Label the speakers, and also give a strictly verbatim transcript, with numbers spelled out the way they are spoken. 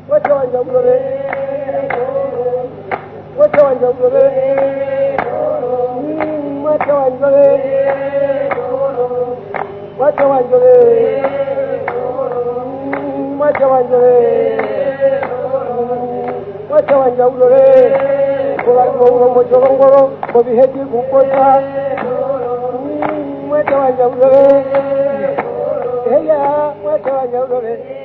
Speaker 1: wacha wanja ulore wacha wanja ulore wacha wanja ulore wacha wanja ulore wacha wanja ulore wacha wanja ulore kwa kwa chorongoro kwa biheji kupota wacha wanja ulore heya wacha wanja ulore